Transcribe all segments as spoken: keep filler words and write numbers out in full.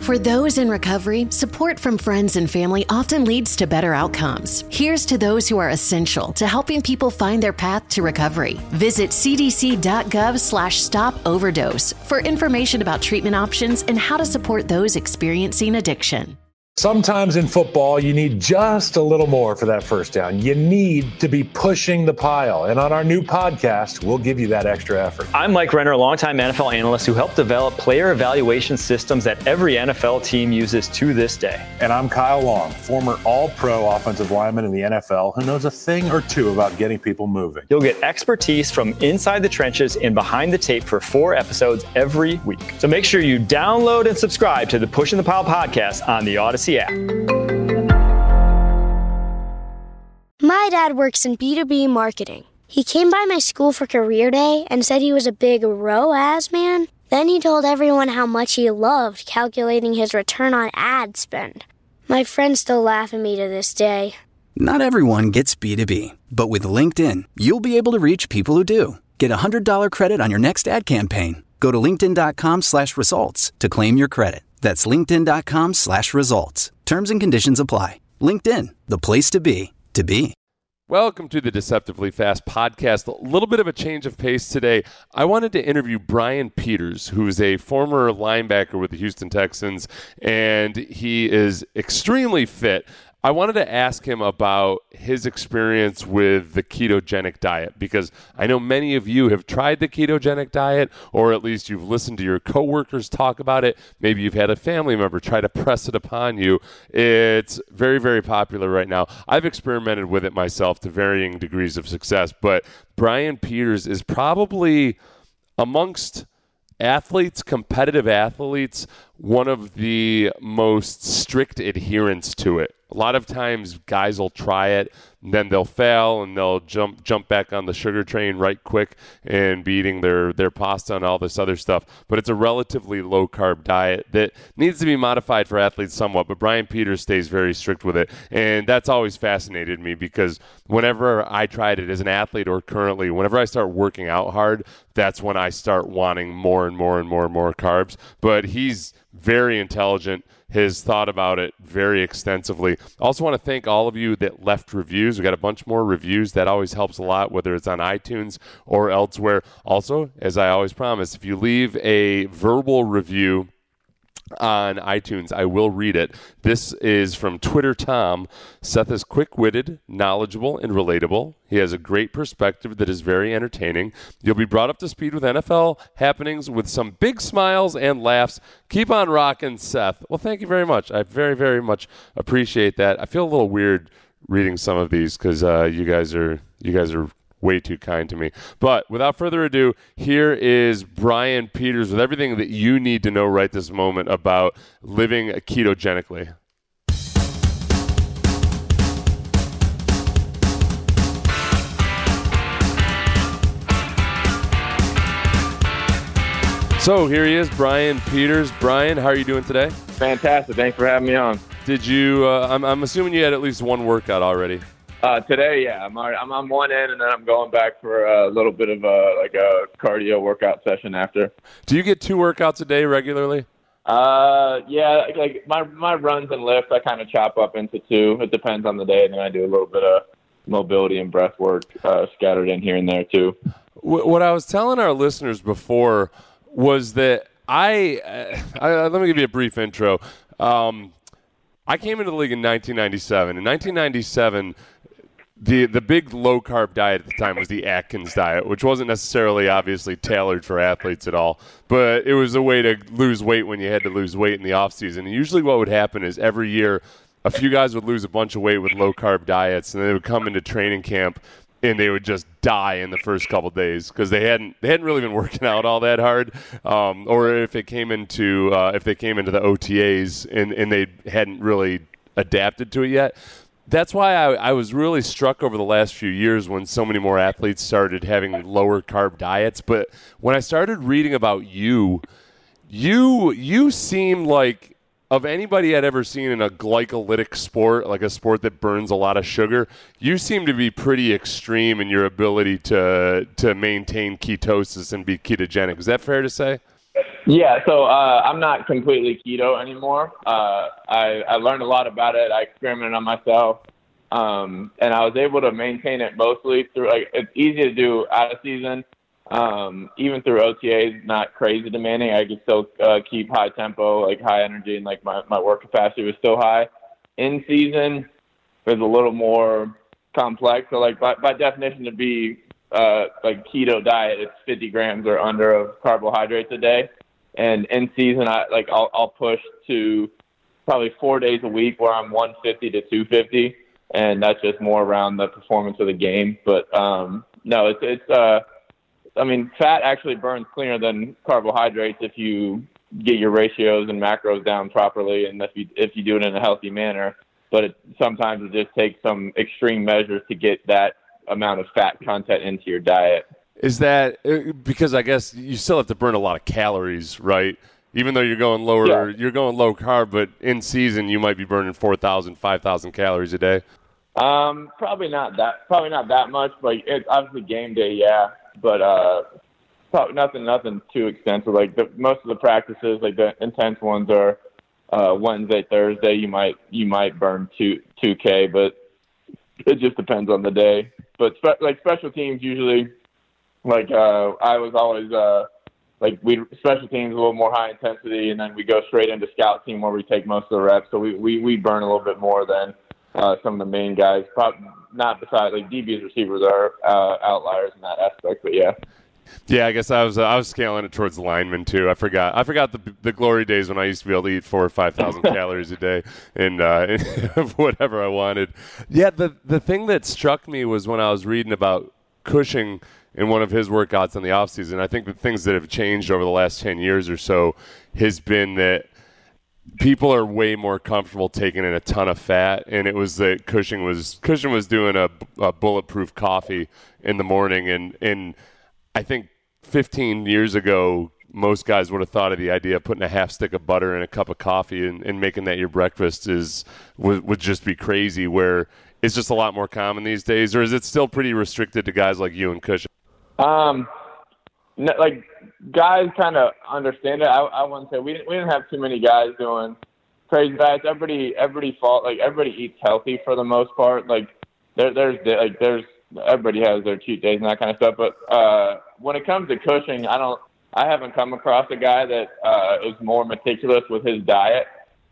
For those in recovery, support from friends and family often leads to better outcomes. Here's to those who are essential to helping people find their path to recovery. Visit cdc.gov slash stop overdose for information about treatment options and how to support those experiencing addiction. Sometimes in football, you need just a little more for that first down. You need to be pushing the pile. And on our new podcast, we'll give you that extra effort. I'm Mike Renner, a longtime N F L analyst who helped develop player evaluation systems that every N F L team uses to this day. And I'm Kyle Long, former all-pro offensive lineman in the N F L who knows a thing or two about getting people moving. You'll get expertise from inside the trenches and behind the tape for four episodes every week. So make sure you download and subscribe to the Pushing the Pile podcast on the Odyssey app. My dad works in B two B marketing. He came by my school for career day and said he was a big R O A S man. Then he told everyone how much he loved calculating his return on ad spend. My friends still laugh at me to this day. Not everyone gets B two B, but with LinkedIn, you'll be able to reach people who do. Get a one hundred dollars credit on your next ad campaign. Go to linkedin.com slash results to claim your credit. That's linkedin.com slash results. Terms and conditions apply. LinkedIn, the place to be, to be. Welcome to the Deceptively Fast podcast. A little bit of a change of pace today. I wanted to interview Brian Peters, who is a former linebacker with the Houston Texans, and he is extremely fit. I wanted to ask him about his experience with the ketogenic diet, because I know many of you have tried the ketogenic diet, or at least you've listened to your coworkers talk about it. Maybe you've had a family member try to press it upon you. It's very, very popular right now. I've experimented with it myself to varying degrees of success, but Brian Peters is probably amongst athletes, competitive athletes, one of the most strict adherents to it. A lot of times guys will try it, and then they'll fail, and they'll jump jump back on the sugar train right quick and be eating their, their pasta and all this other stuff. But it's a relatively low-carb diet that needs to be modified for athletes somewhat, but Brian Peters stays very strict with it. And that's always fascinated me, because whenever I tried it as an athlete or currently, whenever I start working out hard, that's when I start wanting more and more and more and more carbs. But he's very intelligent, has thought about it very extensively. I also want to thank all of you that left reviews. We got a bunch more reviews. That always helps a lot, whether it's on iTunes or elsewhere. Also, as I always promise, if you leave a verbal review on iTunes, I will read it. This is from Twitter Tom. Seth is quick-witted, knowledgeable, and relatable. He has a great perspective that is very entertaining. You'll be brought up to speed with N F L happenings with some big smiles and laughs. Keep on rocking, Seth. Well, thank you very much. I very, very much appreciate that. I feel a little weird reading some of these because uh, you guys are you guys are way too kind to me. But without further ado, here is Brian Peters with everything that you need to know right this moment about living ketogenically. So here he is, Brian Peters. Brian, how are you doing today? Fantastic. Thanks for having me on. Did you, uh, I'm, I'm assuming you had at least one workout already. Uh, today, yeah, I'm I'm on one end, and then I'm going back for a little bit of a like a cardio workout session after. Do you get two workouts a day regularly? Uh, yeah, like my my runs and lifts, I kind of chop up into two. It depends on the day, and then I do a little bit of mobility and breath work uh, scattered in here and there too. What I was telling our listeners before was that I, uh, I let me give you a brief intro. Um, I came into the league in nineteen ninety-seven. In nineteen ninety-seven. The the big low-carb diet at the time was the Atkins diet, which wasn't necessarily obviously tailored for athletes at all, but it was a way to lose weight when you had to lose weight in the off-season. And usually what would happen is every year a few guys would lose a bunch of weight with low-carb diets, and they would come into training camp and they would just die in the first couple of days because they hadn't they hadn't really been working out all that hard, um, or if it came into uh, if they came into the O T As and, and they hadn't really adapted to it yet. That's why I, I was really struck over the last few years when so many more athletes started having lower carb diets. But when I started reading about you, you you seem like, of anybody I'd ever seen in a glycolytic sport, like a sport that burns a lot of sugar, you seem to be pretty extreme in your ability to to maintain ketosis and be ketogenic. Is that fair to say? Yeah, so uh, I'm not completely keto anymore. Uh, I, I learned a lot about it. I experimented on myself, um, and I was able to maintain it mostly through. Like, it's easy to do out of season, um, even through O T As. Not crazy demanding. I could still uh, keep high tempo, like high energy, and like my, my work capacity was still high. In season, it's a little more complex. So, like by, by definition, to be uh, like keto diet, it's fifty grams or under of carbohydrates a day. And in season, I like I'll, I'll push to probably four days a week where I'm one fifty to two fifty, and that's just more around the performance of the game. But um, no, it's it's. Uh, I mean, fat actually burns cleaner than carbohydrates if you get your ratios and macros down properly, and if you if you do it in a healthy manner. But it, sometimes it just takes some extreme measures to get that amount of fat content into your diet. Is that because I guess you still have to burn a lot of calories, right? Even though you're going lower, yeah. you're going low carb, but in season you might be burning four thousand, five thousand calories a day. Um, probably not that, probably not that much. Like it's obviously game day, yeah, but uh, probably nothing, nothing too extensive. Like the, most of the practices, like the intense ones, are uh, Wednesday, Thursday. You might you might burn two two k, but it just depends on the day. But spe- like special teams usually. Like, uh, I was always, uh, like, we special teams a little more high intensity, and then we go straight into scout team where we take most of the reps. So we, we, we burn a little bit more than uh, some of the main guys. Probably not besides, like, D B's receivers are uh, outliers in that aspect, but yeah. Yeah, I guess I was uh, I was scaling it towards linemen too. I forgot I forgot the the glory days when I used to be able to eat four or five thousand calories a day and uh, whatever I wanted. Yeah, the the thing that struck me was when I was reading about Cushing in one of his workouts in the offseason. I think the things that have changed over the last ten years or so has been that people are way more comfortable taking in a ton of fat, and it was that Cushing was Cushing was doing a, a bulletproof coffee in the morning, and, and I think fifteen years ago, most guys would have thought of the idea of putting a half stick of butter in a cup of coffee and, and making that your breakfast is would, would just be crazy, where it's just a lot more common these days, or is it still pretty restricted to guys like you and Cushing? Um, no, like guys kind of understand it. I, I wouldn't say we didn't, we didn't have too many guys doing crazy diets. Everybody, everybody fought, like everybody eats healthy for the most part. Like there, there's like there's everybody has their cheat days and that kind of stuff. But uh, when it comes to Cushing, I don't, I haven't come across a guy that uh, is more meticulous with his diet.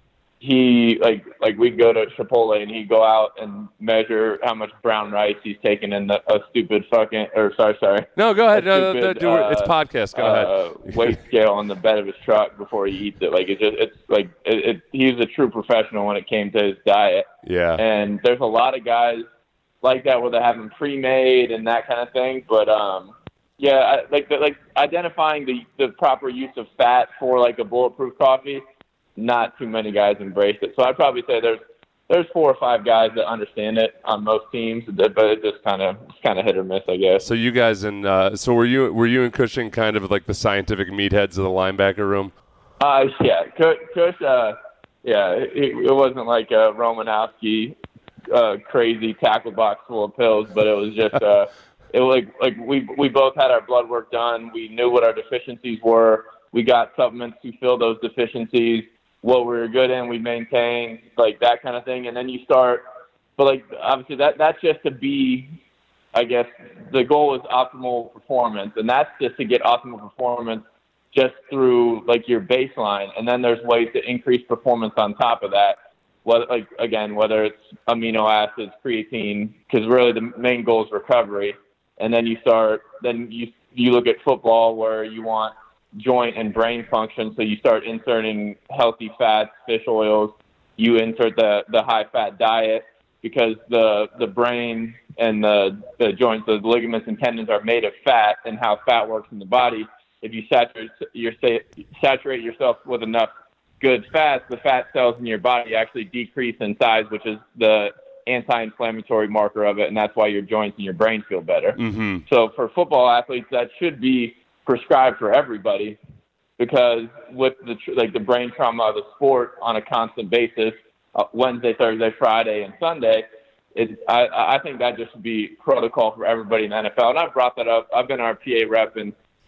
He like like we'd go to Chipotle and he'd go out and measure how much brown rice he's taking in the, a stupid fucking or sorry sorry no go ahead no, stupid, no, no do it. It's podcast go uh, ahead weight scale on the bed of his truck before he eats it. Like it's just it's like it, it, he's a true professional when it came to his diet. Yeah, and there's a lot of guys like that where they have them pre-made and that kind of thing. But um, yeah, I, like the, like identifying the the proper use of fat for like a bulletproof coffee. Not too many guys embrace it. So I'd probably say there's there's four or five guys that understand it on most teams, but it just kind of it's kind of hit or miss, I guess. So you guys and uh, so were you were you and Cushing kind of like the scientific meatheads of the linebacker room? Uh, yeah, Cush, uh, yeah, it, it wasn't like a Romanowski uh, crazy tackle box full of pills, but it was just uh, it was like like we we both had our blood work done. We knew what our deficiencies were. We got supplements to fill those deficiencies. What we were good in, we maintained, like that kind of thing. And then you start, but like obviously that that's just to be, I guess the goal is optimal performance, and that's just to get optimal performance just through like your baseline. And then there's ways to increase performance on top of that. Whether like again, whether it's amino acids, creatine, because really the main goal is recovery. And then you start, then you you look at football where you want joint and brain function, so you start inserting healthy fats, fish oils. You insert the the high fat diet because the the brain and the the joints, the ligaments and tendons are made of fat, and how fat works in the body. If you saturate your saturate yourself with enough good fats, the fat cells in your body actually decrease in size, which is the anti-inflammatory marker of it, and that's why your joints and your brain feel better. Mm-hmm. So for football athletes, that should be prescribed for everybody, because with the like the brain trauma of the sport on a constant basis, uh, Wednesday, Thursday, Friday, and Sunday, it, I, I think that just should be protocol for everybody in the N F L. And I've brought that up. I've been our P A rep in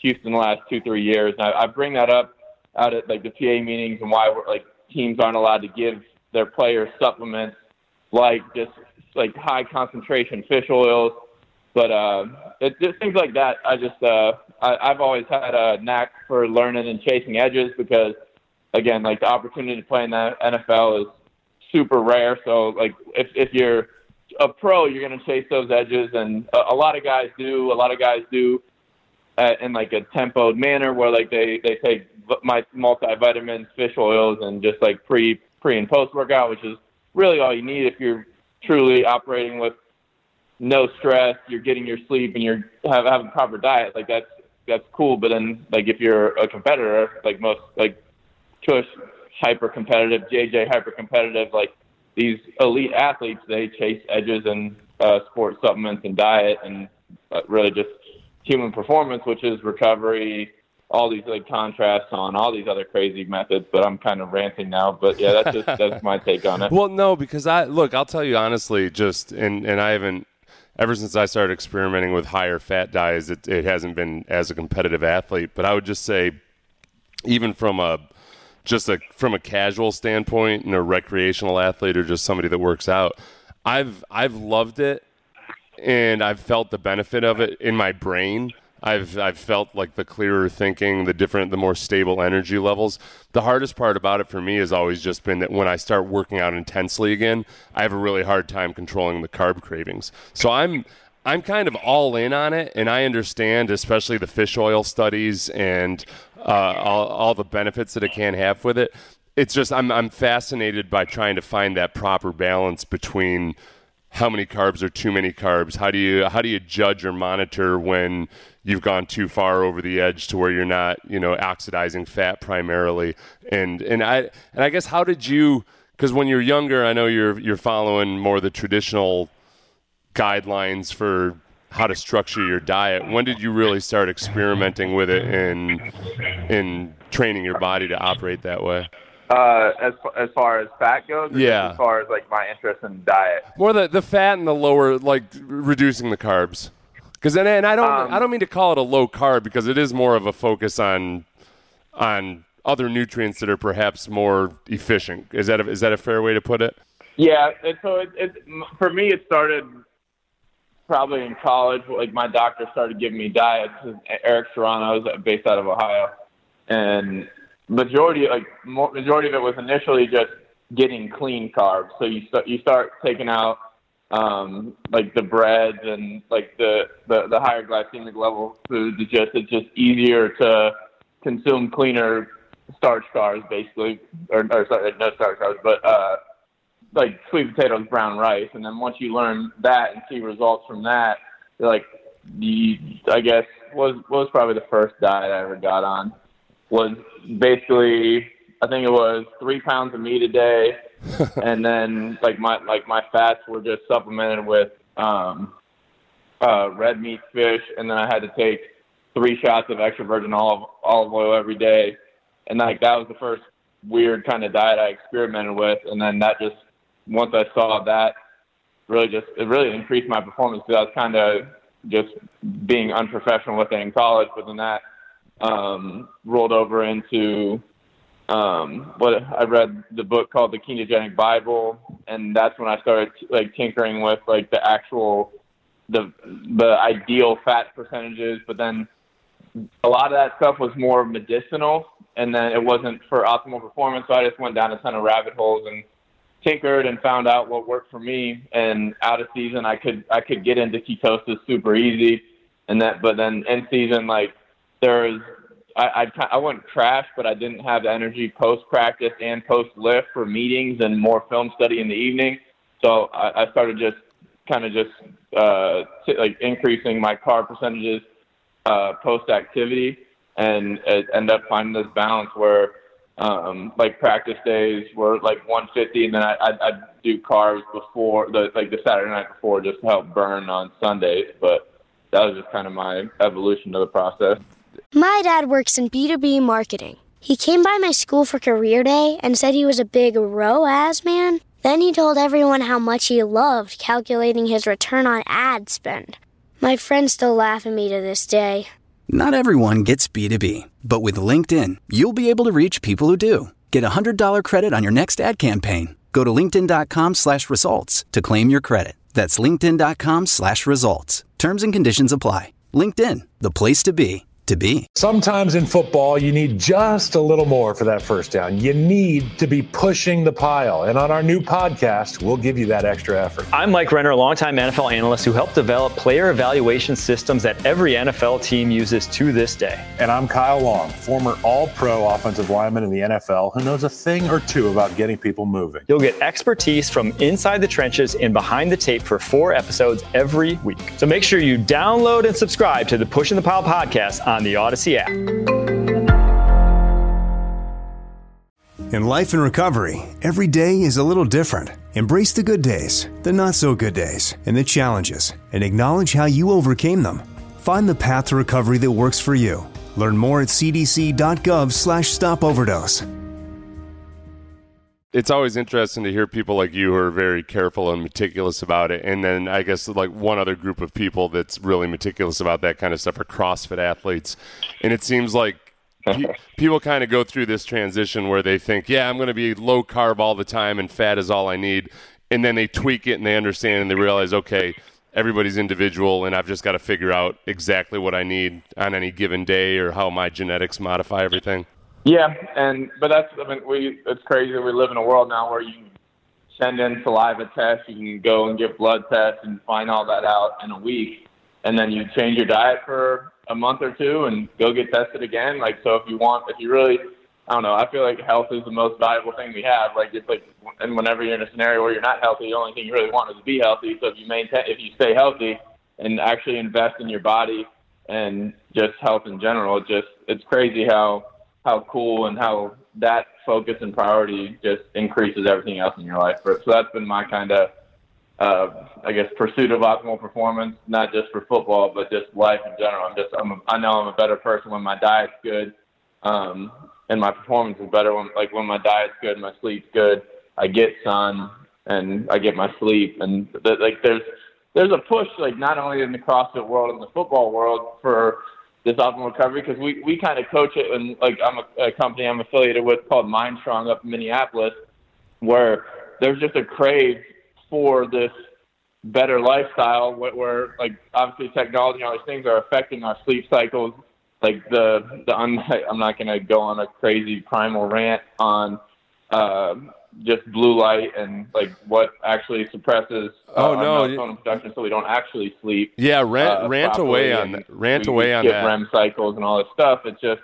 Houston the last two, three years. And I, I bring that up out at like the P A meetings and why we're like teams aren't allowed to give their players supplements like just like high concentration fish oils. But uh, it, just things like that. I just uh, I, I've always had a knack for learning and chasing edges because, again, like the opportunity to play in the N F L is super rare. So like if if you're a pro, you're going to chase those edges, and a, a lot of guys do. A lot of guys do uh, in like a tempoed manner where like they they take my multivitamins, fish oils, and just like pre pre and post workout, which is really all you need if you're truly operating with no stress, you're getting your sleep, and you're have, have a proper diet. Like that's that's cool. But then like if you're a competitor, like most like Tush hyper competitive, J J hyper competitive, like these elite athletes, they chase edges and uh, sports supplements and diet and uh, really just human performance, which is recovery, all these like contrasts on all these other crazy methods. But I'm kind of ranting now. But yeah, that's just that's my take on it. Well, no, because I look, I'll tell you honestly, just and and I haven't. Ever since I started experimenting with higher fat diets, it, it hasn't been as a competitive athlete. But I would just say, even from a just a from a casual standpoint, and a recreational athlete or just somebody that works out, I've I've loved it, and I've felt the benefit of it in my brain. I've I've felt like the clearer thinking, the different, the more stable energy levels. The hardest part about it for me has always just been that when I start working out intensely again, I have a really hard time controlling the carb cravings. So I'm I'm kind of all in on it, and I understand, especially the fish oil studies and uh, all, all the benefits that it can have with it. It's just I'm I'm fascinated by trying to find that proper balance between how many carbs are too many carbs. How do you how do you judge or monitor when you've gone too far over the edge to where you're not, you know, oxidizing fat primarily? And and I and I guess how did you? Because when you're younger, I know you're you're following more the traditional guidelines for how to structure your diet. When did you really start experimenting with it and in training your body to operate that way? Uh, as as far as fat goes, or yeah. as far as like my interest in diet, more the the fat and the lower, like reducing the carbs. Because then, and I don't um, I don't mean to call it a low carb because it is more of a focus on on other nutrients that are perhaps more efficient. Is that a, is that a fair way to put it? Yeah. And so it, it for me, it started probably in college. Like my doctor started giving me diets. Eric Serrano is based out of Ohio, and majority like majority of it was initially just getting clean carbs. So you start you start taking out um, like the breads and like the, the the higher glycemic level foods. It's just it's just easier to consume cleaner starch carbs, basically, or, or sorry, no starch carbs, but uh, like sweet potatoes, brown rice. And then once you learn that and see results from that, you're like, you, I guess was was probably the first diet I ever got on. Was basically, I think it was three pounds of meat a day, and then like my like my fats were just supplemented with um, uh, red meat, fish, and then I had to take three shots of extra virgin olive olive oil every day, and like that was the first weird kind of diet I experimented with, and then that just once I saw that, really just it really increased my performance because I was kind of just being unprofessional with it in college, but then that. Um, rolled over into um, what I read the book called The Ketogenic Bible, and that's when I started like tinkering with like the actual the the ideal fat percentages. But then a lot of that stuff was more medicinal, and then it wasn't for optimal performance. So I just went down a ton of rabbit holes and tinkered and found out what worked for me. And out of season, I could I could get into ketosis super easy, and that. But then in season, like there was, I, I, I wouldn't crash, but I didn't have the energy post-practice and post-lift for meetings and more film study in the evening. So I, I started just kind of just uh, t- like increasing my carb percentages uh, post-activity and uh, end up finding this balance where um, like practice days were like one fifty, and then I, I'd, I'd do carbs before, the like the Saturday night before just to help burn on Sundays. But that was just kind of my evolution to the process. My dad works in B two B marketing. He came by my school for career day and said he was a big R O A S man. Then he told everyone how much he loved calculating his return on ad spend. My friends still laugh at me to this day. Not everyone gets B two B, but with LinkedIn, you'll be able to reach people who do. Get a one hundred dollars credit on your next ad campaign. Go to linkedin.com slash results to claim your credit. That's linkedin.com slash results. Terms and conditions apply. LinkedIn, the place to be, to be. Sometimes in football, you need just a little more for that first down. You need to be pushing the pile. And on our new podcast, we'll give you that extra effort. I'm Mike Renner, a longtime N F L analyst who helped develop player evaluation systems that every N F L team uses to this day. And I'm Kyle Long, former all-pro offensive lineman in the N F L who knows a thing or two about getting people moving. You'll get expertise from inside the trenches and behind the tape for four episodes every week. So make sure you download and subscribe to the Pushing the Pile podcast on the Odyssey app. In life and recovery, every day is a little different. Embrace the good days, the not so good days, and the challenges, and acknowledge how you overcame them. Find the path to recovery that works for you. Learn more at cdc.gov slash stop overdose. It's always interesting to hear people like you who are very careful and meticulous about it. And then I guess like one other group of people that's really meticulous about that kind of stuff are CrossFit athletes. And it seems like pe- people kind of go through this transition where they think, yeah, I'm going to be low carb all the time and fat is all I need. And then they tweak it and they understand and they realize, okay, everybody's individual and I've just got to figure out exactly what I need on any given day or how my genetics modify everything. Yeah, and but that's I mean we it's crazy that we live in a world now where you can send in saliva tests, you can go and get blood tests and find all that out in a week, and then you change your diet for a month or two and go get tested again. Like so, if you want, if you really, I don't know, I feel like health is the most valuable thing we have. Like it's like, and whenever you're in a scenario where you're not healthy, the only thing you really want is to be healthy. So if you maintain, if you stay healthy and actually invest in your body and just health in general, it just it's crazy how. how cool and how that focus and priority just increases everything else in your life. So that's been my kind of, uh, I guess, pursuit of optimal performance, not just for football, but just life in general. I'm just, I'm a, I know I'm a better person when my diet's good, um, and my performance is better when, like, when my diet's good, my sleep's good, I get sun and I get my sleep. And th- like, there's, there's a push, like, not only in the CrossFit world and the football world for this optimal recovery, because we, we kind of coach it, and like I'm a, a company I'm affiliated with called Mind Strong up in Minneapolis, where there's just a crave for this better lifestyle where, where like obviously technology and all these things are affecting our sleep cycles. Like the, the I'm not going to go on a crazy primal rant on uh, just blue light and like what actually suppresses uh, oh, no. our melatonin production, so we don't actually sleep. Yeah, rant, uh, rant away on that. Rant away on that. R E M cycles and all this stuff. It's just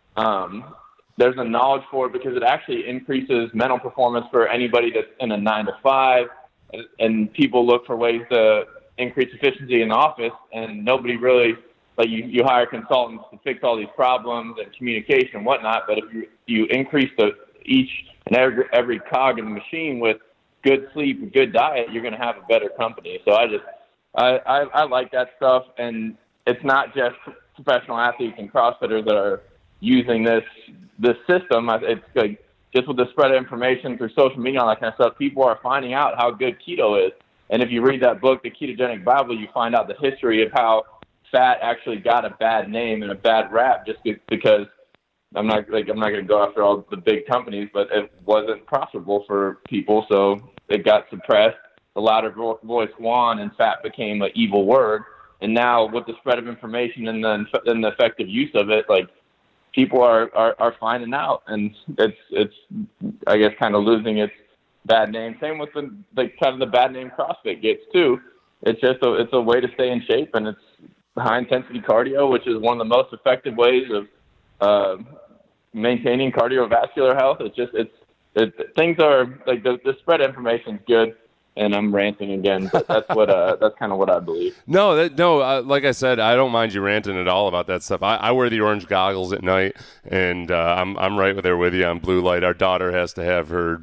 um, there's a knowledge for it because it actually increases mental performance for anybody that's in a nine to five, and, and people look for ways to increase efficiency in the office, and nobody really like you. You hire consultants to fix all these problems and communication and whatnot, but if you you increase the each and every, every cog in the machine with good sleep and good diet, you're going to have a better company. So I just, I, I, I like that stuff. And it's not just professional athletes and CrossFitters that are using this, this system. It's like just with the spread of information through social media and all that kind of stuff, people are finding out how good keto is. And if you read that book, The Ketogenic Bible, you find out the history of how fat actually got a bad name and a bad rap just because I'm not like I'm not going to go after all the big companies, but it wasn't profitable for people, so it got suppressed. The louder voice won, and fat became an evil word. And now, with the spread of information and the and the effective use of it, like people are, are, are finding out, and it's it's I guess kind of losing its bad name. Same with the like kind of the bad name CrossFit gets too. It's just a it's a way to stay in shape, and it's high intensity cardio, which is one of the most effective ways of Uh, maintaining cardiovascular health. It's just, it's, it, things are like the, the spread of information is good, and I'm ranting again, but that's what, uh, that's kind of what I believe. No, that, no, uh, like I said, I don't mind you ranting at all about that stuff. I, I wear the orange goggles at night, and uh, I'm, I'm right there with you on blue light. Our daughter has to have her,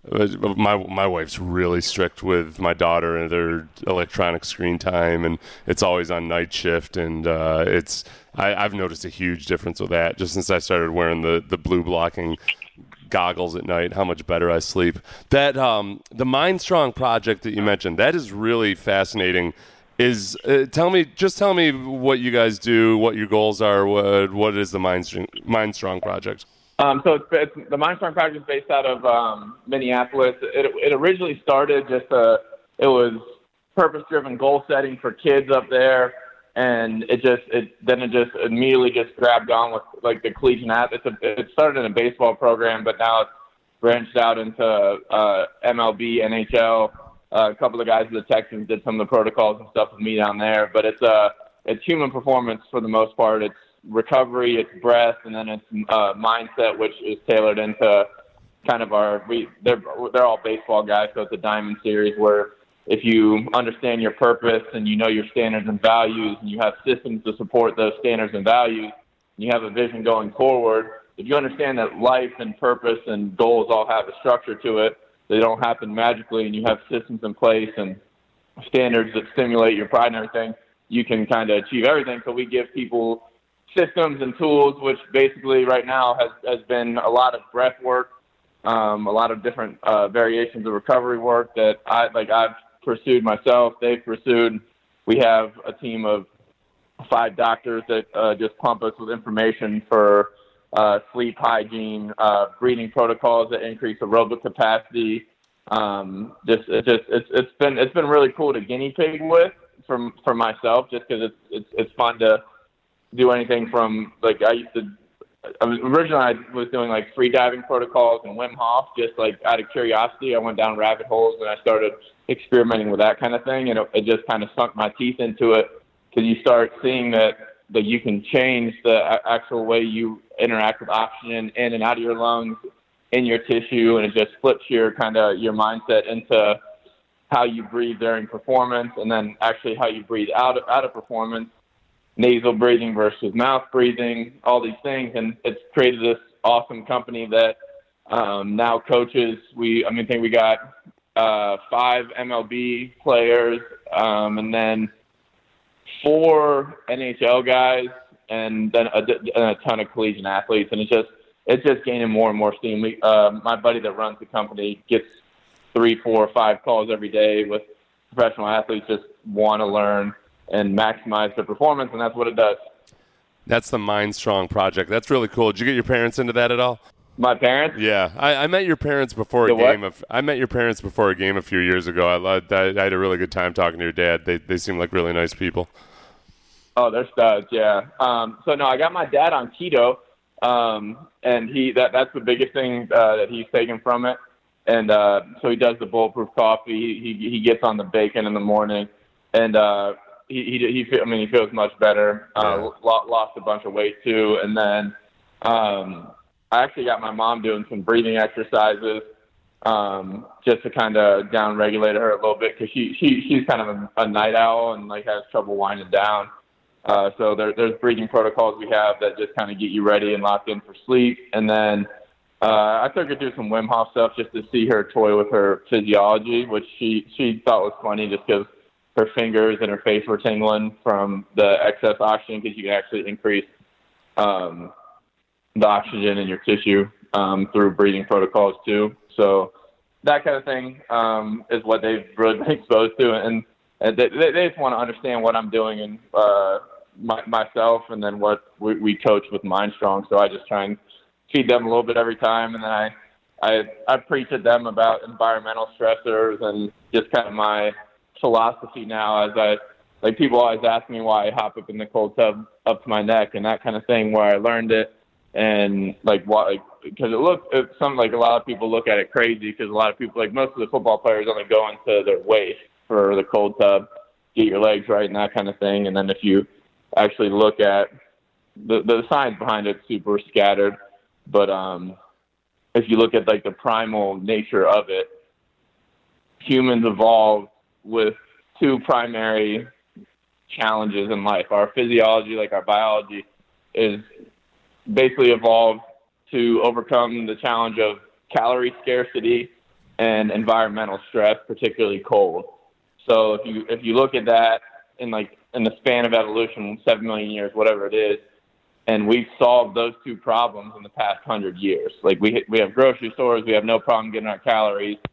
my, my wife's really strict with my daughter and their electronic screen time, and it's always on night shift, and uh, it's, I, I've noticed a huge difference with that just since I started wearing the, the blue blocking goggles at night, how much better I sleep. That um, the Mind Strong project that you mentioned, that is really fascinating. is uh, tell me, just tell me what you guys do, what your goals are, what what is the Mind Strong, Mind Strong project? Um, so it's, it's the Mind Strong project is based out of um, Minneapolis. It, it originally started just a, it was purpose-driven goal setting for kids up there, and it just it then it just immediately just grabbed on with like the collegiate athletes. It started in a baseball program, but now it's branched out into uh, M L B, N H L. Uh, a couple of guys at the Texans did some of the protocols and stuff with me down there, but it's uh it's human performance for the most part. It's recovery, it's breath, and then it's uh, mindset, which is tailored into kind of our we they're they're all baseball guys, so it's a diamond series where if you understand your purpose and you know your standards and values, and you have systems to support those standards and values, and you have a vision going forward. If you understand that life and purpose and goals all have a structure to it, they don't happen magically, and you have systems in place and standards that stimulate your pride and everything, you can kind of achieve everything. So we give people systems and tools, which basically right now has, has been a lot of breath work, um, a lot of different uh, variations of recovery work that I like I've pursued myself. They've pursued. We have a team of five doctors that uh, just pump us with information for uh, sleep hygiene, uh, breathing protocols that increase aerobic capacity. Um, just, it just, it's, it's been, it's been really cool to guinea pig with for, for myself, just cause it's, it's, it's fun to do anything from like, I used to, I was, originally I was doing like free diving protocols and Wim Hof, just like out of curiosity. I went down rabbit holes and I started experimenting with that kind of thing. And it, it just kind of sunk my teeth into it, because you start seeing that, that you can change the actual way you interact with oxygen in and out of your lungs, in your tissue, and it just flips your kind of your mindset into how you breathe during performance, and then actually how you breathe out of, out of performance, nasal breathing versus mouth breathing, all these things. And it's created this awesome company that um, now coaches. We, I mean, I think we got uh, five M L B players, um, and then four N H L guys, and then a, and a ton of collegiate athletes. And it's just, it's just gaining more and more steam. We, uh, my buddy that runs the company gets three, four, five calls every day with professional athletes just want to learn and maximize their performance, and that's what it does. That's the Mind Strong project. That's really cool. Did you get your parents into that at all? My parents? Yeah, I, I met your parents before the a game. What? Of, I met your parents before a game a few years ago. I, loved, I, I had a really good time talking to your dad. They they seem like really nice people. Oh, they're studs, yeah. Um, so no, I got my dad on keto, um, and he that that's the biggest thing uh, that he's taken from it. And uh, so he does the bulletproof coffee. He he, he gets on the bacon in the morning, and uh, he he he. I mean, he feels much better. Uh, lost a bunch of weight too, and then. Um, I actually got my mom doing some breathing exercises um, just to kind of down-regulate her a little bit, because she, she she's kind of a, a night owl and like has trouble winding down. Uh, so there, there's breathing protocols we have that just kind of get you ready and locked in for sleep. And then uh, I took her through some Wim Hof stuff just to see her toy with her physiology, which she, she thought was funny just because her fingers and her face were tingling from the excess oxygen, because you can actually increase um, – the oxygen in your tissue um, through breathing protocols too. So that kind of thing um, is what they've really been exposed to, and, and they, they just want to understand what I'm doing and uh, my, myself, and then what we, we coach with Mind Strong. So I just try and feed them a little bit every time, and then I I, I preach at them about environmental stressors and just kind of my philosophy now. As I like, people always ask me why I hop up in the cold tub up to my neck and that kind of thing, where I learned it. And like what, like, because it looks, it's some like a lot of people look at it crazy, because a lot of people, like most of the football players, only go into their waist for the cold tub, get your legs right and that kind of thing. And then if you actually look at the the science behind it, super scattered. But um, if you look at like the primal nature of it, humans evolved with two primary challenges in life. Our physiology, like our biology, is basically evolved to overcome the challenge of calorie scarcity and environmental stress, particularly cold. So if you if you look at that in like in the span of evolution, seven million years, whatever it is, and we've solved those two problems in the past hundred years. Like we we have grocery stores, we have no problem getting our calories,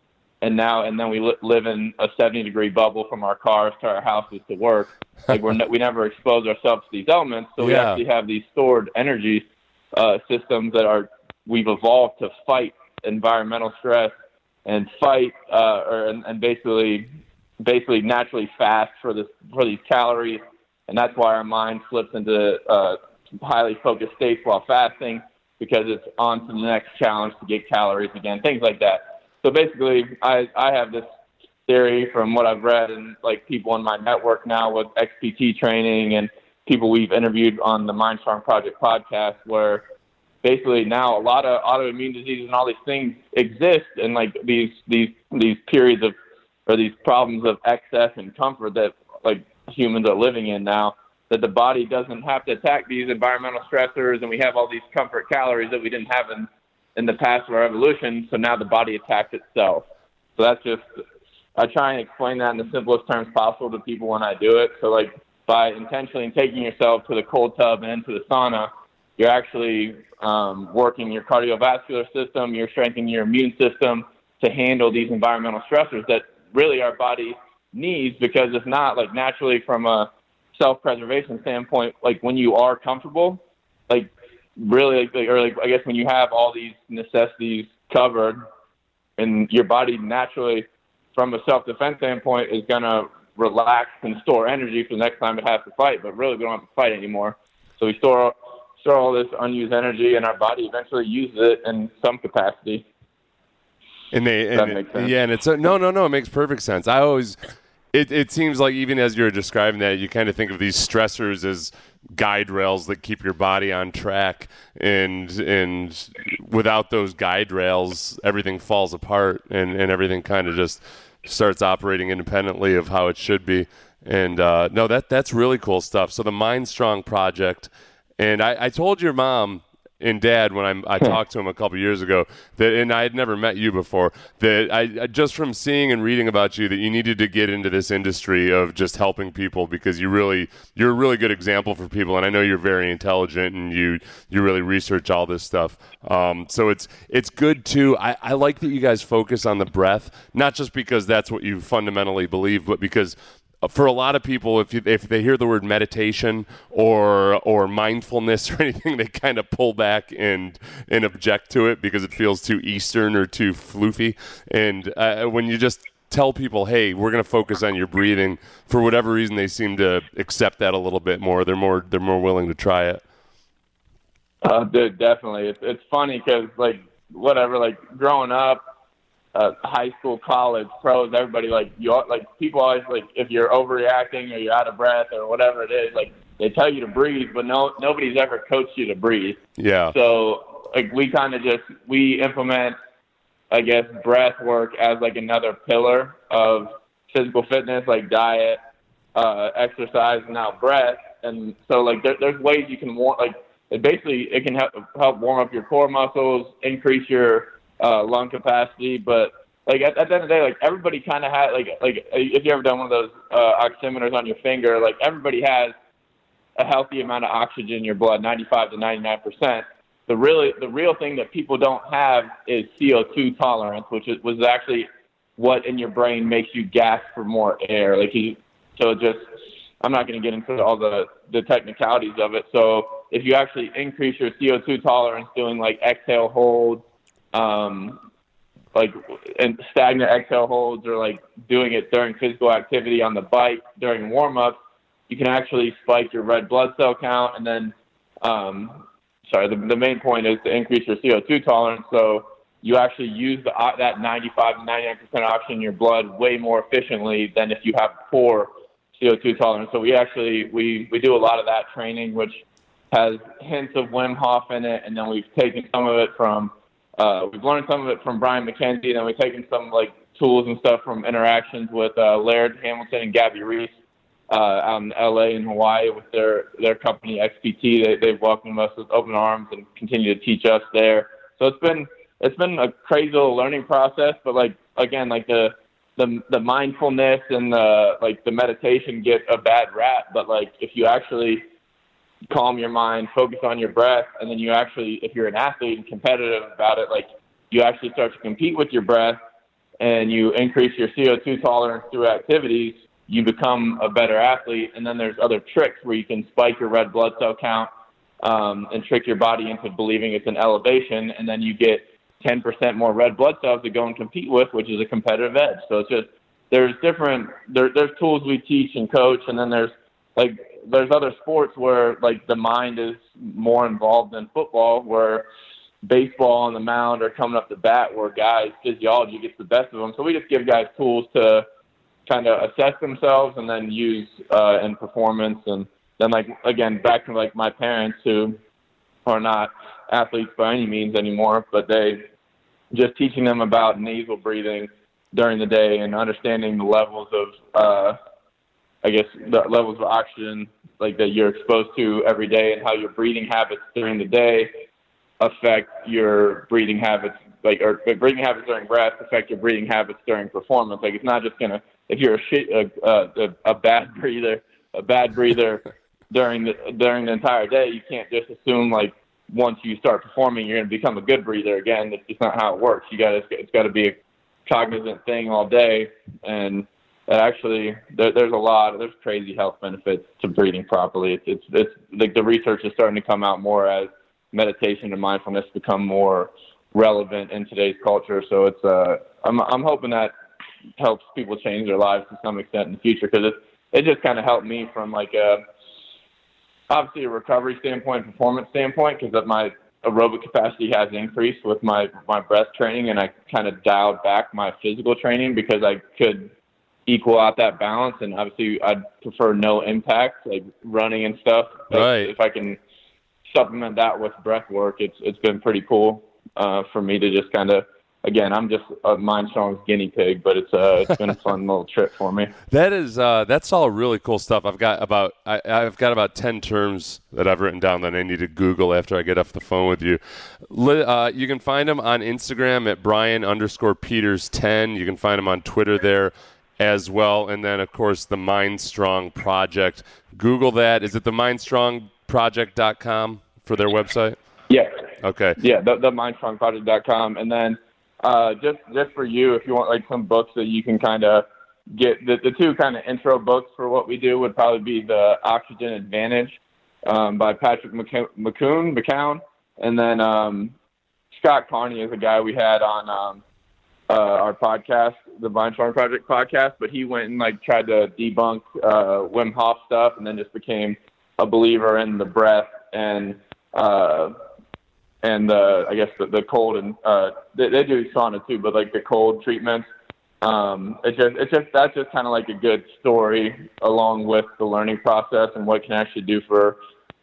and now and then we li- live in a seventy degree bubble from our cars to our houses to work. Like we're ne- we never expose ourselves to these elements, so we Yeah. actually have these stored energy uh, systems that are we've evolved to fight environmental stress and fight uh, or and, and basically basically naturally fast for this for these calories, and that's why our mind slips into uh, highly focused states while fasting, because it's on to the next challenge to get calories again, things like that. So basically, I, I have this theory from what I've read and like people in my network now with X P T training and people we've interviewed on the Mind Strong Project podcast, where basically now a lot of autoimmune diseases and all these things exist, and like these these these periods of or these problems of excess and comfort that like humans are living in now, that the body doesn't have to attack these environmental stressors, and we have all these comfort calories that we didn't have in, in the past of our evolution, so now the body attacks itself. So that's just, I try and explain that in the simplest terms possible to people when I do it. So like by intentionally taking yourself to the cold tub and into the sauna, you're actually um, working your cardiovascular system, you're strengthening your immune system to handle these environmental stressors that really our body needs, because it's not like naturally from a self-preservation standpoint, like when you are comfortable, like really, like, or like I guess when you have all these necessities covered, and your body naturally, from a self-defense standpoint, is gonna relax and store energy for the next time it has to fight. But really, we don't have to fight anymore, so we store store all this unused energy, and our body eventually uses it in some capacity. And they, Does that and, make sense? yeah, and it's a, no, no, no. It makes perfect sense. I always, it, it seems like even as you're describing that, you kind of think of these stressors as guide rails that keep your body on track, and and without those guide rails, everything falls apart, and, and everything kind of just starts operating independently of how it should be. And uh, no, that that's really cool stuff. So the Mind Strong Project, and I, I told your mom and dad when I'm, I talked to him a couple years ago that, and I had never met you before, that I just from seeing and reading about you, that you needed to get into this industry of just helping people, because you really you're a really good example for people, and I know you're very intelligent and you you really research all this stuff. Um, so it's it's good too. I, I like that you guys focus on the breath, not just because that's what you fundamentally believe, but because for a lot of people, if you, if they hear the word meditation or or mindfulness or anything, they kind of pull back and and object to it because it feels too Eastern or too floofy. And uh, when you just tell people, hey, we're going to focus on your breathing, for whatever reason, they seem to accept that a little bit more. They're more they're more willing to try it. Uh, dude, definitely. It's it's funny because like whatever, like growing up. Uh, high school, college, pros, everybody, like, you like people always, like, if you're overreacting or you're out of breath or whatever it is, like, they tell you to breathe, but no, nobody's ever coached you to breathe. Yeah. So, like, we kind of just, we implement, I guess, breath work as, like, another pillar of physical fitness, like diet, uh, exercise, and now breath. And so, like, there, there's ways you can, warm, like, it basically, it can help, help warm up your core muscles, increase your Uh, lung capacity, but like at, at the end of the day, like everybody kind of has, like like if you ever done one of those uh, oximeters on your finger, like everybody has a healthy amount of oxygen in your blood, ninety-five to ninety-nine percent. The really the real thing that people don't have is C O two tolerance, which is, was actually what in your brain makes you gasp for more air. Like you, so just I'm not going to get into all the the technicalities of it. So if you actually increase your C O two tolerance, doing like exhale holds. Um, like and stagnant exhale holds, or like doing it during physical activity on the bike during warm-up, you can actually spike your red blood cell count. And then, um, sorry, the, the main point is to increase your C O two tolerance. So you actually use the, that ninety-five to ninety-nine percent oxygen in your blood way more efficiently than if you have poor C O two tolerance. So we actually, we, we do a lot of that training, which has hints of Wim Hof in it. And then we've taken some of it from Uh, we've learned some of it from Brian McKenzie, and then we've taken some like tools and stuff from interactions with uh, Laird Hamilton and Gabby Reese uh, out in L A and Hawaii with their, their company X P T. They, they've welcomed us with open arms and continue to teach us there. So it's been it's been a crazy little learning process. But like again, like the the the mindfulness and the like the meditation get a bad rap. But like if you actually calm your mind, focus on your breath, and then you actually, if you're an athlete and competitive about it, like you actually start to compete with your breath, and you increase your C O two tolerance through activities, you become a better athlete. And then there's other tricks where you can spike your red blood cell count um, and trick your body into believing it's an elevation, and then you get ten percent more red blood cells to go and compete with, which is a competitive edge. So it's just, there's different, there, there's tools we teach and coach, and then there's like, there's other sports where like the mind is more involved than football, where baseball on the mound or coming up the bat, where guys' physiology gets the best of them. So we just give guys tools to kind of assess themselves and then use uh, in performance. And then, like, again, back to like my parents, who are not athletes by any means anymore, but they just teaching them about nasal breathing during the day and understanding the levels of, uh, I guess, the levels of oxygen like that you're exposed to every day, and how your breathing habits during the day affect your breathing habits, like, or breathing habits during rest affect your breathing habits during performance. Like, it's not just gonna, if you're a shit, a, a, a bad breather, a bad breather during the during the entire day, you can't just assume like once you start performing you're gonna become a good breather again. That's just not how it works. You gotta, it's got to be a cognizant thing all day, and that actually there, there's a lot, there's crazy health benefits to breathing properly. It's, it's it's like the research is starting to come out more as meditation and mindfulness become more relevant in today's culture. So it's uh, I'm I'm hoping that helps people change their lives to some extent in the future, because it it just kind of helped me from like a obviously a recovery standpoint, performance standpoint, because of my aerobic capacity has increased with my my breath training, and I kind of dialed back my physical training because I could equal out that balance. And obviously I'd prefer no impact, like running and stuff. Right. If I can supplement that with breath work, it's it's been pretty cool uh, for me to just kind of, again, I'm just a Mindstrong's guinea pig, but it's uh it's been a fun little trip for me. That is uh, that's all really cool stuff. I've got about I, I've got about ten terms that I've written down that I need to Google after I get off the phone with you. Uh, you can find him on Instagram at Brian underscore Peters ten. You can find him on Twitter there as well, and then of course the Mindstrong Project. Google that. Is it the mindstrong project dot com for their website? Yeah. Okay. Yeah, the, the mindstrong project dot com. And then uh, just just for you, if you want like some books that you can kind of get, the, the two kind of intro books for what we do would probably be the Oxygen Advantage um, by Patrick McCown, McCown, and then um, Scott Carney is a guy we had on um, uh, our podcast, the Mindstrong Project podcast, but he went and like tried to debunk uh, Wim Hof stuff, and then just became a believer in the breath and uh, and the, I guess the, the cold, and uh, they, they do sauna too, but like the cold treatments. Um, it's just it's just that's just kind of like a good story along with the learning process and what it can actually do for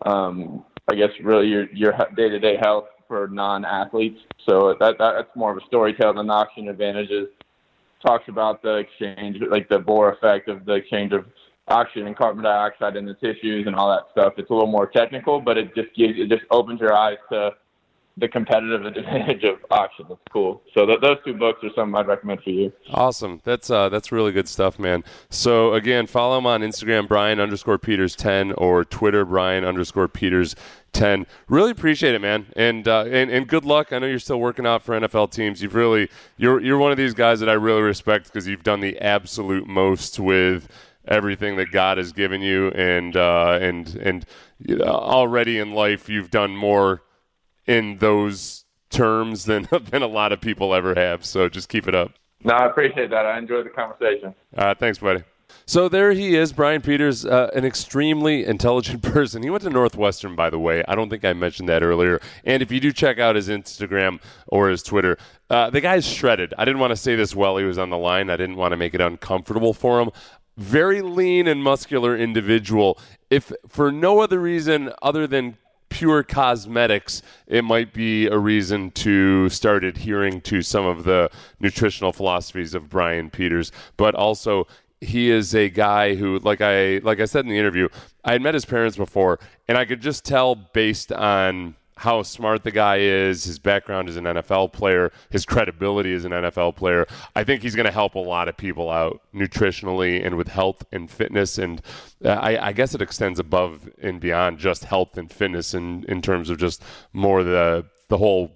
um, I guess really your your day to day health for non-athletes. So that, that that's more of a storytelling than the Oxygen Advantages. Talks about the exchange, like the Bohr effect of the exchange of oxygen and carbon dioxide in the tissues and all that stuff. It's a little more technical, but it just gives, it just opens your eyes to the competitive advantage of oxygen. That's cool. So th- those two books are something I'd recommend for you. Awesome. That's uh, that's really good stuff, man. So again, follow him on Instagram, Brian underscore Peters ten, or Twitter, Brian underscore Peters ten. Really appreciate it, man. And uh, and and good luck. I know you're still working out for N F L teams. You've really you're you're one of these guys that I really respect, because you've done the absolute most with everything that God has given you, and uh, and and you know, already in life you've done more in those terms than than a lot of people ever have. So just keep it up. No, I appreciate that. I enjoyed the conversation. Uh, thanks, buddy. So there he is, Brian Peters, uh, an extremely intelligent person. He went to Northwestern, by the way. I don't think I mentioned that earlier. And if you do check out his Instagram or his Twitter, uh, the guy's shredded. I didn't want to say this while he was on the line. I didn't want to make it uncomfortable for him. Very lean and muscular individual. If for no other reason other than pure cosmetics, it might be a reason to start adhering to some of the nutritional philosophies of Brian Peters. But also, he is a guy who, like I like I said in the interview, I had met his parents before, and I could just tell based on how smart the guy is, his background as an N F L player, his credibility as an N F L player. I think he's going to help a lot of people out nutritionally and with health and fitness. And uh, I, I guess it extends above and beyond just health and fitness in, in terms of just more the the whole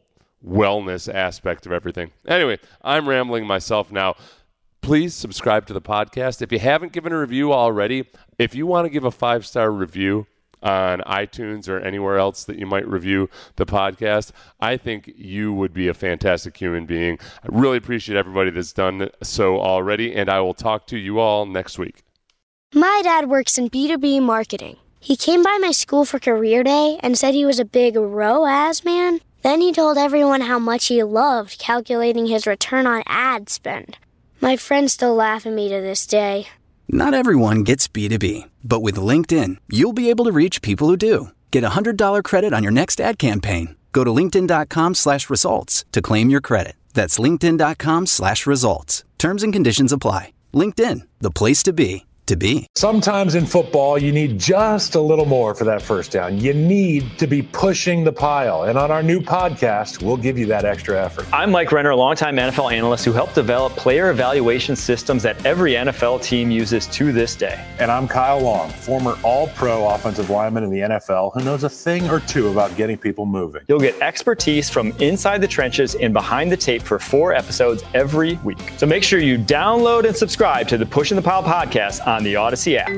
wellness aspect of everything. Anyway, I'm rambling myself now. Please subscribe to the podcast. If you haven't given a review already, if you want to give a five-star review on iTunes or anywhere else that you might review the podcast, I think you would be a fantastic human being. I really appreciate everybody that's done so already, and I will talk to you all next week. My dad works in B two B marketing. He came by my school for career day and said he was a big R O A S man. Then he told everyone how much he loved calculating his return on ad spend. My friends still laugh at me to this day. Not everyone gets B two B, but with LinkedIn, you'll be able to reach people who do. Get a one hundred dollars credit on your next ad campaign. Go to linkedin.com slash results to claim your credit. That's linkedin.com slash results. Terms and conditions apply. LinkedIn, the place to be, to be. Sometimes in football, you need just a little more for that first down. You need to be pushing the pile. And on our new podcast, we'll give you that extra effort. I'm Mike Renner, a longtime N F L analyst who helped develop player evaluation systems that every N F L team uses to this day. And I'm Kyle Long, former all-pro offensive lineman in the N F L who knows a thing or two about getting people moving. You'll get expertise from inside the trenches and behind the tape for four episodes every week. So make sure you download and subscribe to the Pushing the Pile podcast on the Odyssey app.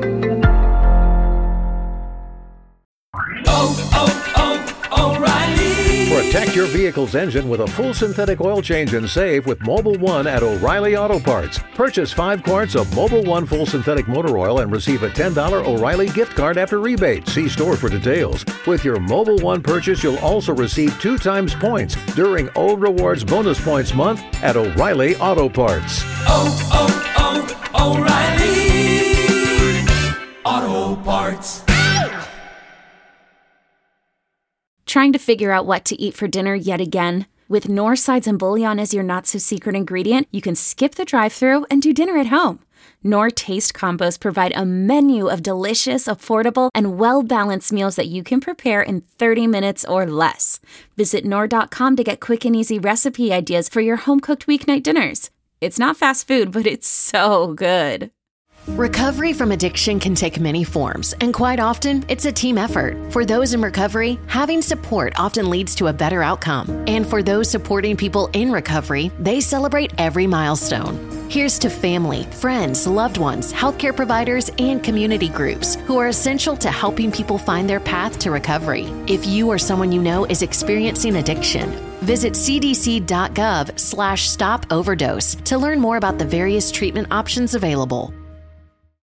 Oh, oh, oh, O'Reilly. Protect your vehicle's engine with a full synthetic oil change and save with Mobil one at O'Reilly Auto Parts. Purchase five quarts of Mobil one full synthetic motor oil and receive a ten dollars O'Reilly gift card after rebate. See store for details. With your Mobil one purchase, you'll also receive two times points during O Rewards Bonus Points Month at O'Reilly Auto Parts. Oh, oh, oh, O'Reilly Auto Parts. Trying to figure out what to eat for dinner yet again? With Knorr Sides and Bouillon as your not-so-secret ingredient, you can skip the drive-thru and do dinner at home. Knorr Taste Combos provide a menu of delicious, affordable, and well-balanced meals that you can prepare in thirty minutes or less. Visit Knorr dot com to get quick and easy recipe ideas for your home-cooked weeknight dinners. It's not fast food, but it's so good. Recovery from addiction can take many forms, and quite often, it's a team effort. For those in recovery, having support often leads to a better outcome. And for those supporting people in recovery, they celebrate every milestone. Here's to family, friends, loved ones, healthcare providers, and community groups who are essential to helping people find their path to recovery. If you or someone you know is experiencing addiction, visit cdc.gov slash stop overdose to learn more about the various treatment options available.